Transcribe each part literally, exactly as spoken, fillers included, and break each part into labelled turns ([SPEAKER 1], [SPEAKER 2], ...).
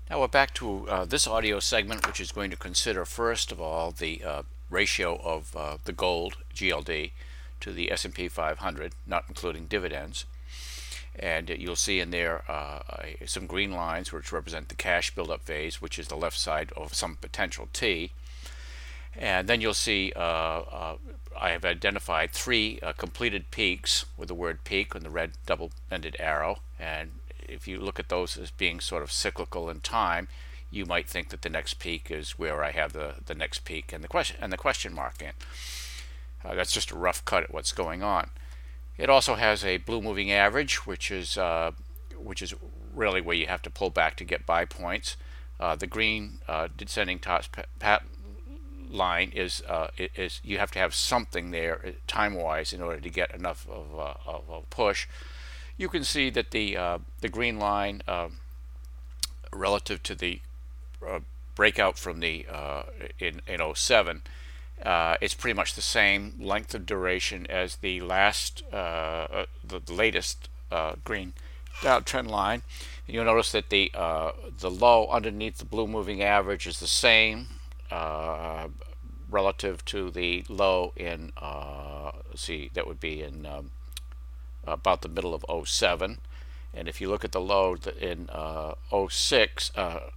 [SPEAKER 1] Now we're back to uh, this audio segment, which is going to consider, first of all, the uh, ratio of uh, the gold, G L D, to the S and P five hundred, not including dividends. And you'll see in there uh, some green lines which represent the cash buildup phase, which is the left side of some potential T. And then you'll see uh, uh, I have identified three uh, completed peaks with the word peak and the red double-ended arrow. And if you look at those as being sort of cyclical in time, you might think that the next peak is where I have the, the next peak and the question and the question mark in. Uh, that's just a rough cut at what's going on. It also has a blue moving average, which is uh, which is really where you have to pull back to get buy points. Uh, the green uh, descending top pat line is uh, is you have to have something there time-wise in order to get enough of, uh, of a push. You can see that the uh, the green line uh, relative to the uh, breakout from the uh, in in oh seven, uh, it's pretty much the same length of duration as the last uh, the, the latest uh, green downtrend line. And you'll notice that the uh, the low underneath the blue moving average is the same uh, relative to the low in uh, let's see, that would be in um, about the middle of oh seven. And if you look at the low in uh, oh six, uh,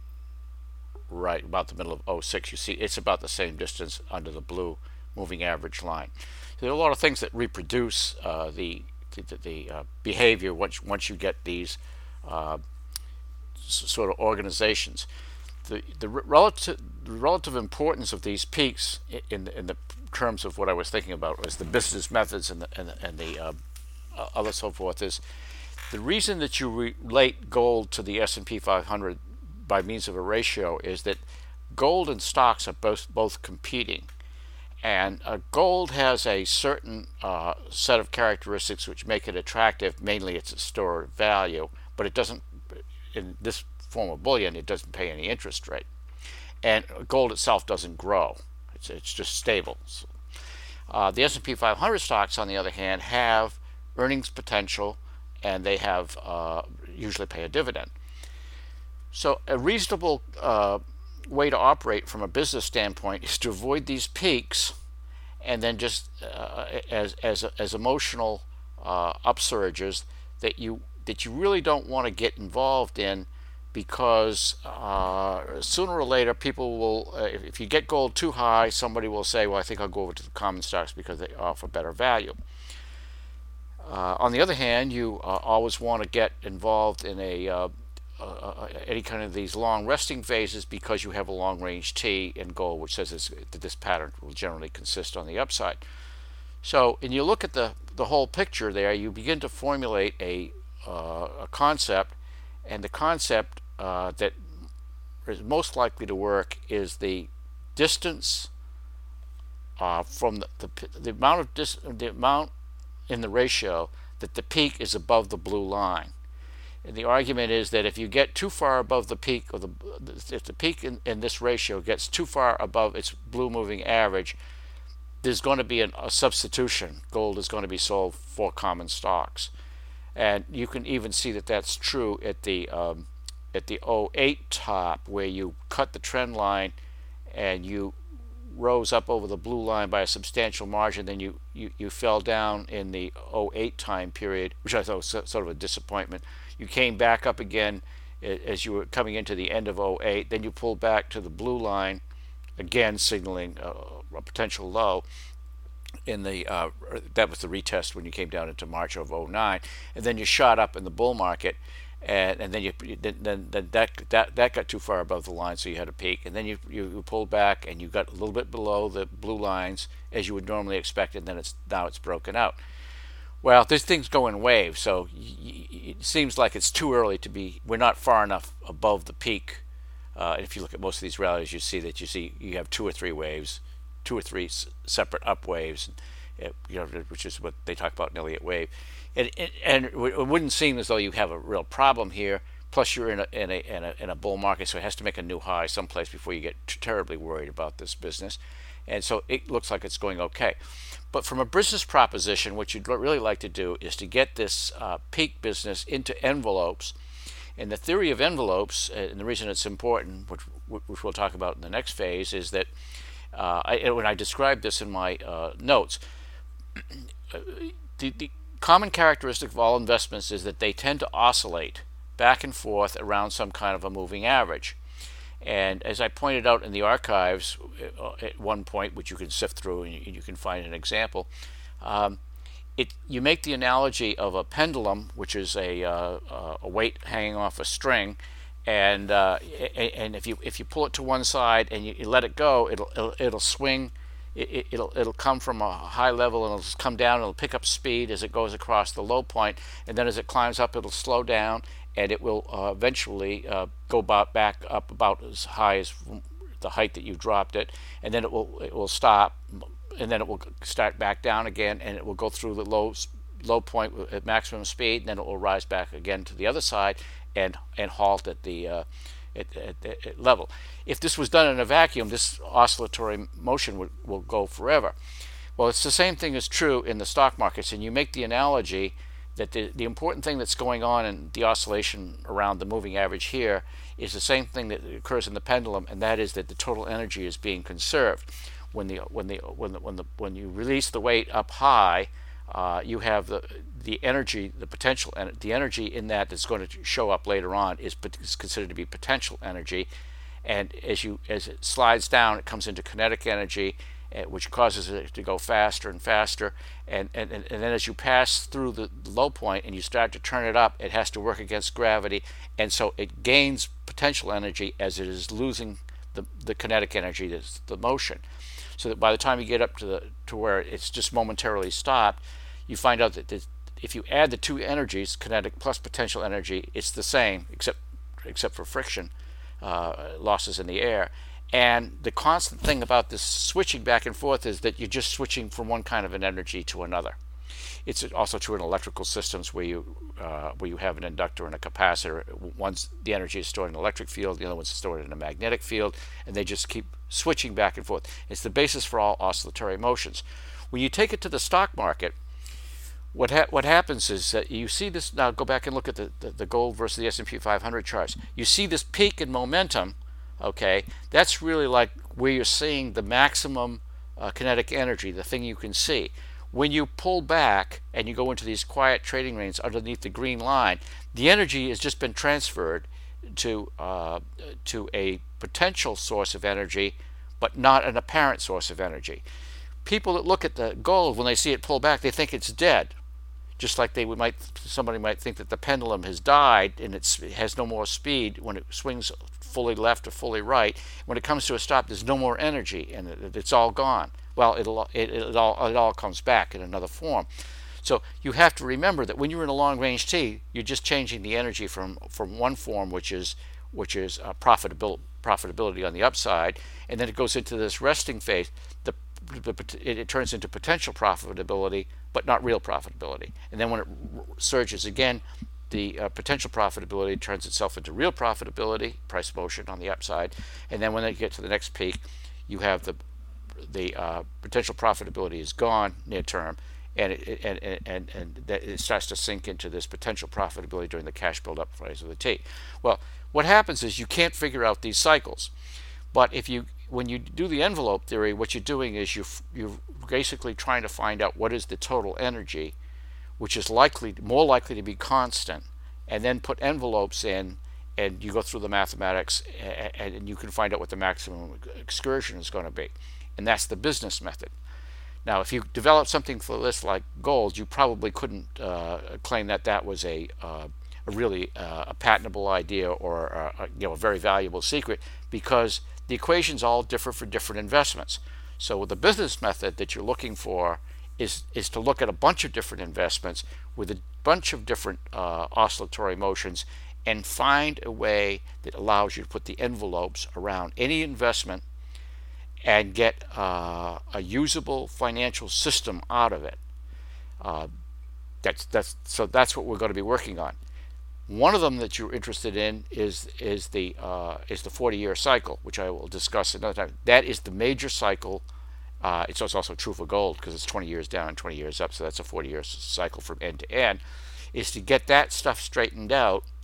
[SPEAKER 1] right about the middle of oh six, you see it's about the same distance under the blue moving average line. So there are a lot of things that reproduce uh, the the, the uh, behavior once once you get these uh, sort of organizations. The the relative the relative importance of these peaks in in the terms of what I was thinking about was the business methods and the and the, and the uh, other so forth is the reason that you relate gold to the S and P five hundred by means of a ratio is that gold and stocks are both both competing, and uh, gold has a certain uh, set of characteristics which make it attractive. Mainly, it's a store of value, but it doesn't. In this form of bullion, it doesn't pay any interest rate, and gold itself doesn't grow. It's it's just stable. So, uh, the S and P five hundred stocks, on the other hand, have earnings potential, and they have uh, usually pay a dividend. So a reasonable uh, way to operate from a business standpoint is to avoid these peaks, and then just uh, as as as emotional uh, upsurges that you that you really don't want to get involved in, because uh, sooner or later people will, uh, if you get gold too high, somebody will say, well, I think I'll go over to the common stocks because they offer better value. Uh, on the other hand, you uh, always want to get involved in a uh, uh, any kind of these long resting phases because you have a long range T in gold, which says this, that this pattern will generally consist on the upside. So, and you look at the the whole picture there, you begin to formulate a uh, a concept, and the concept uh, that is most likely to work is the distance uh, from the, the the amount of dis, the amount in the ratio that the peak is above the blue line. And the argument is that if you get too far above the peak, or the if the peak in, in this ratio gets too far above its blue moving average, there's going to be an, a substitution. Gold is going to be sold for common stocks, and you can even see that that's true at the um, at the oh eight top, where you cut the trend line and you rose up over the blue line by a substantial margin. Then you, you, you fell down in the oh eight time period, which I thought was sort of a disappointment. You came back up again as you were coming into the end of oh eight. Then you pulled back to the blue line, again signaling a, a potential low. In the uh, that was the retest when you came down into March of oh nine, and then you shot up in the bull market. And, and then you then, then, then that that that got too far above the line, so you had a peak, and then you, you you pulled back and you got a little bit below the blue lines as you would normally expect, and then it's now it's broken out. Well, this thing's go in waves, so y- y- it seems like it's too early to be. We're not far enough above the peak. Uh, if you look at most of these rallies, you see that you see you have two or three waves, two or three s- separate up waves, and, you know, which is what they talk about in Elliott wave. And, and it wouldn't seem as though you have a real problem here. Plus, you're in a, in a in a in a bull market, so it has to make a new high someplace before you get terribly worried about this business. And so it looks like it's going okay. But from a business proposition, what you'd really like to do is to get this uh, peak business into envelopes And the theory of envelopes, and the reason it's important, which, which we'll talk about in the next phase, is that uh, I, when I describe this in my uh, notes, the, the common characteristic of all investments is that they tend to oscillate back and forth around some kind of a moving average. And as I pointed out in the archives at one point, which you can sift through and you can find an example, um, it you make the analogy of a pendulum, which is a, uh, a weight hanging off a string, and uh, and if you if you pull it to one side and you, you let it go, it'll it'll, it'll swing. It, it'll it'll come from a high level and it'll come down. It'll pick up speed as it goes across the low point, and then as it climbs up, it'll slow down, and it will uh, eventually uh, go about back up about as high as the height that you dropped it, and then it will it will stop, and then it will start back down again, and it will go through the low low point at maximum speed, and then it will rise back again to the other side and and halt at the uh, at, at, at level. If this was done in a vacuum, this oscillatory motion would will go forever. Well, it's the same thing is true in the stock markets, and you make the analogy that the, the important thing that's going on in the oscillation around the moving average here is the same thing that occurs in the pendulum, and that is that the total energy is being conserved. When the when the when the when the when you release the weight up high, uh, you have the the energy, the potential, and the energy in that that's going to show up later on is, is considered to be potential energy, and as you as it slides down, it comes into kinetic energy, which causes it to go faster and faster, and, and, and then as you pass through the low point and you start to turn it up, it has to work against gravity, and so it gains potential energy as it is losing the, the kinetic energy, that's the motion. So that by the time you get up to the to where it's just momentarily stopped, you find out that this, if you add the two energies, kinetic plus potential energy, it's the same except except for friction uh, losses in the air. And the constant thing about this switching back and forth is that you're just switching from one kind of an energy to another. It's also true in electrical systems where you uh, where you have an inductor and a capacitor. One's the energy is stored in an electric field, the other one's stored in a magnetic field, and they just keep switching back and forth. It's the basis for all oscillatory motions. When you take it to the stock market, what ha what happens is that you see this. Now go back and look at the, the, the gold versus the S and P five hundred charts. You see this peak in momentum. Okay, that's really like where you're seeing the maximum uh, kinetic energy, the thing you can see. When you pull back and you go into these quiet trading ranges underneath the green line, the energy has just been transferred to uh, to a potential source of energy, but not an apparent source of energy. People that look at the gold, when they see it pull back, they think it's dead. Just like they would might, somebody might think that the pendulum has died and it's, it has no more speed when it swings fully left or fully right. When it comes to a stop, there's no more energy and it, it's all gone. Well, it'll, it, it, all, it all comes back in another form. So you have to remember that when you're in a long-range T, you're just changing the energy from, from one form, which is which is uh, profitability, profitability on the upside, and then it goes into this resting phase. The, the it, it turns into potential profitability, but not real profitability. And then when it surges again, the uh, potential profitability turns itself into real profitability, price motion on the upside. And then when they get to the next peak, you have the the uh, potential profitability is gone near term, and it, and and and, and that it starts to sink into this potential profitability during the cash buildup phase of the T. Well, what happens is you can't figure out these cycles, but if you when you do the envelope theory, what you're doing is you you're basically trying to find out what is the total energy, which is likely more likely to be constant, and then put envelopes in, and you go through the mathematics, and, and you can find out what the maximum excursion is going to be, and that's the business method. Now, if you develop something for this like gold, you probably couldn't uh, claim that that was a, uh, a really uh, a patentable idea or a, you know a very valuable secret, because the equations all differ for different investments. So the business method that you're looking for is is to look at a bunch of different investments with a bunch of different uh, oscillatory motions and find a way that allows you to put the envelopes around any investment and get uh, a usable financial system out of it. Uh, that's that's so that's what we're going to be working on. One of them that you're interested in is is the uh, is the forty-year cycle, which I will discuss another time. That is the major cycle. Uh, it's also true for gold because it's twenty years down and twenty years up, so that's a forty-year cycle from end to end. Is to get that stuff straightened out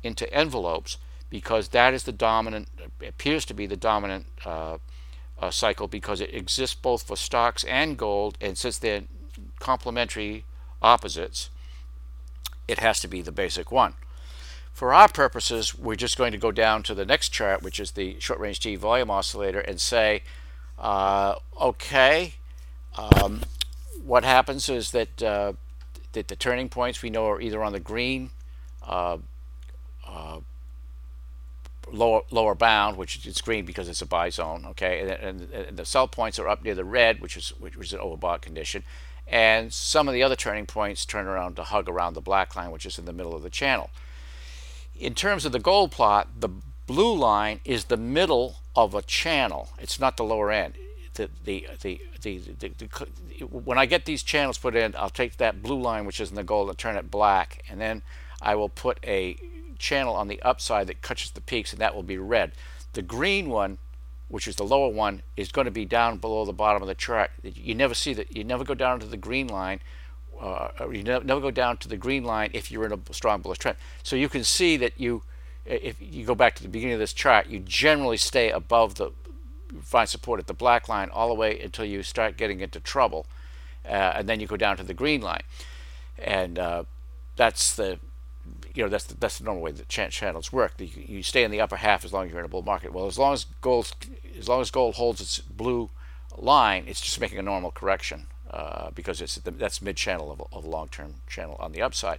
[SPEAKER 1] into envelopes, because that is the dominant, appears to be the dominant uh, uh, cycle, because it exists both for stocks and gold, and since they're complementary opposites, it has to be the basic one. For our purposes, we're just going to go down to the next chart, which is the short-range T volume oscillator, and say, uh, okay, um, what happens is that, uh, that the turning points we know are either on the green uh, uh, lower lower bound, which is green because it's a buy zone, okay, and, and, and the sell points are up near the red, which is which is an overbought condition, and some of the other turning points turn around to hug around the black line, which is in the middle of the channel. In terms of the gold plot, the blue line is the middle of a channel. It's not the lower end. The, the, the, the, the, the, when I get these channels put in, I'll take that blue line, which is in the gold, and turn it black, and then I will put a channel on the upside that catches the peaks, and that will be red. The green one, which is the lower one, is going to be down below the bottom of the chart. You never see that. You never go down to the green line. Uh, you never, never go down to the green line if you're in a strong bullish trend. So you can see that you, if you go back to the beginning of this chart, you generally stay above the, find support at the black line all the way until you start getting into trouble, uh, and then you go down to the green line, and uh, that's the, you know, that's the, that's the normal way that ch channels work. You, you stay in the upper half as long as you're in a bull market. Well, as long as gold, as long as gold holds its blue line, it's just making a normal correction. Uh, because it's the, that's mid-channel of, of a long-term channel on the upside.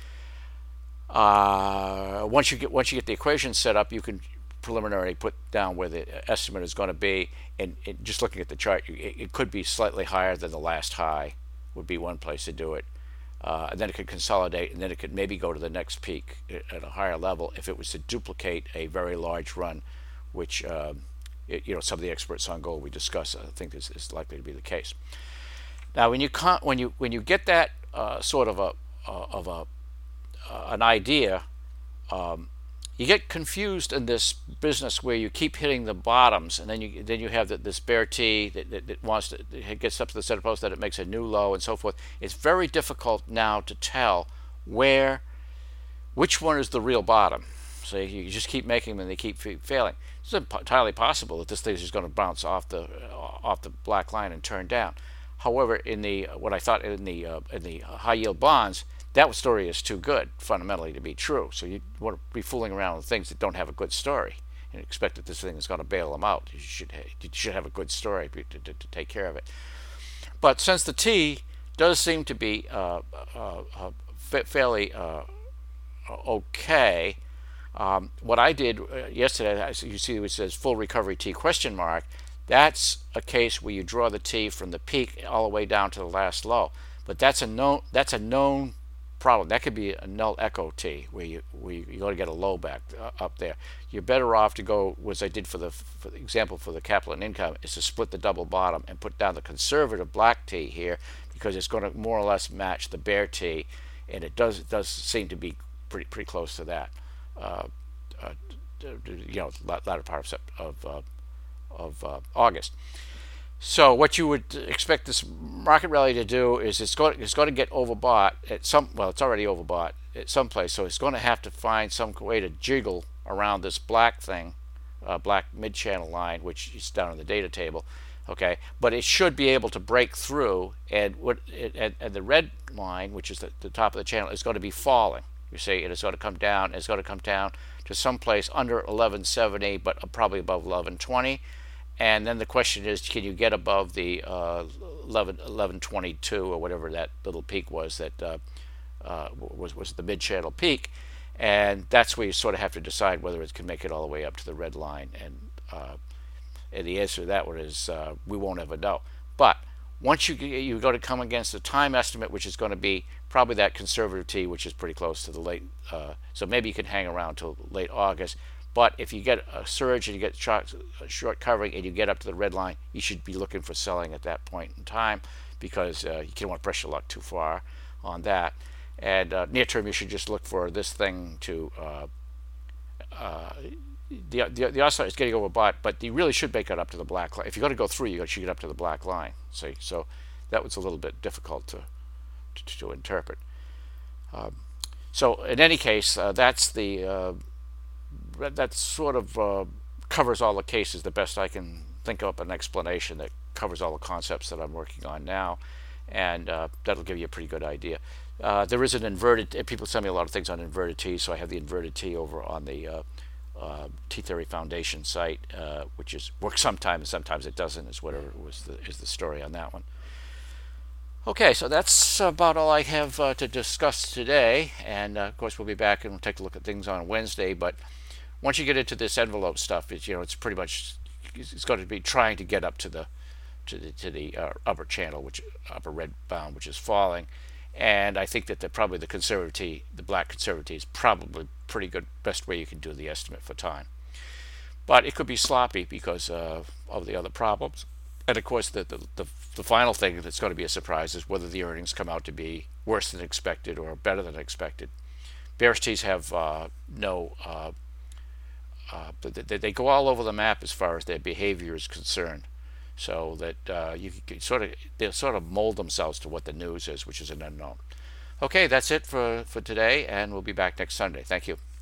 [SPEAKER 1] Uh, once you get once you get the equation set up, you can preliminarily put down where the estimate is going to be, and it, just looking at the chart, it, it could be slightly higher than the last high. Would be one place to do it, uh, and then it could consolidate, and then it could maybe go to the next peak at a higher level if it was to duplicate a very large run, which uh, it, you know, some of the experts on gold we discuss, I think is, is likely to be the case. Now, when you con when you when you get that uh, sort of a uh, of a uh, an idea, um, you get confused in this business where you keep hitting the bottoms, and then you then you have the, this bear T that, that, that wants to it gets up to the center post, that it makes a new low and so forth. It's very difficult now to tell where which one is the real bottom. So you just keep making them, and they keep failing. It's entirely possible that this thing is just going to bounce off the uh, off the black line and turn down. However, in the what I thought in the uh, in the high yield bonds, that story is too good fundamentally to be true. So you want to be fooling around with things that don't have a good story and expect that this thing is going to bail them out. You should you should have a good story to, to, to take care of it. But since the T does seem to be uh, uh, uh, fairly uh, okay, um, what I did yesterday, you see, it says full recovery T question mark. That's a case where you draw the T from the peak all the way down to the last low. But that's a known that's a known problem. That could be a null echo T, where you where you got to get a low back uh, up there. You're better off to go, as I did for the, for the example for the capital and income, is to split the double bottom and put down the conservative black T here, because it's going to more or less match the bear T, and it does it does seem to be pretty pretty close to that. Uh, uh, you know, latter part of of uh, of uh, August. So what you would expect this market rally to do is it's going it's going to get overbought at some, well, it's already overbought at some place, so it's going to have to find some way to jiggle around this black thing, uh, black mid-channel line, which is down in the data table, okay, but it should be able to break through, and what it, and, and the red line, which is the, the top of the channel, is going to be falling. You see, it is going to come down, it's going to come down to some place under eleven seventy, but probably above eleven twenty. And then the question is, can you get above the uh, eleven twenty-two or whatever that little peak was that uh, uh, was was the mid-channel peak? And that's where you sort of have to decide whether it can make it all the way up to the red line. And, uh, and the answer to that one is uh, we won't ever know. But once you you go to come against the time estimate, which is going to be probably that conservative T, which is pretty close to the late. Uh, so maybe you can hang around till late August. But if you get a surge and you get short, short covering and you get up to the red line, you should be looking for selling at that point in time, because uh, you don't want to press your luck too far on that. And uh, near term, you should just look for this thing to uh, uh, the, the the oscillator is getting overbought, but you really should make it up to the black line. If you're going to go through, you should get up to the black line. See, so that was a little bit difficult to to, to interpret. Um, So in any case, uh, that's the uh, that sort of uh, covers all the cases the best I can think of an explanation that covers all the concepts that I'm working on now, and uh, that'll give you a pretty good idea. Uh, there is an inverted, people send me a lot of things on inverted T, so I have the inverted T over on the uh, uh, T-Theory Foundation site, uh, which is works sometimes and sometimes it doesn't, is whatever was the, is the story on that one. Okay, so that's about all I have uh, to discuss today, and uh, of course we'll be back and we'll take a look at things on Wednesday, but once you get into this envelope stuff, it's, you know, it's pretty much, it's going to be trying to get up to the to the, to the uh, upper channel, which upper red bound, which is falling, and I think that the, probably the conservative, the black conservative, is probably pretty good, best way you can do the estimate for time. But it could be sloppy because uh, of the other problems, and of course the, the the the final thing that's going to be a surprise is whether the earnings come out to be worse than expected or better than expected. Bearish T's have uh, no. Uh, uh, they, they go all over the map as far as their behavior is concerned. So that uh, you can sort of they'll sort of mold themselves to what the news is, which is an unknown. Okay, that's it for for today, and we'll be back next Sunday. Thank you.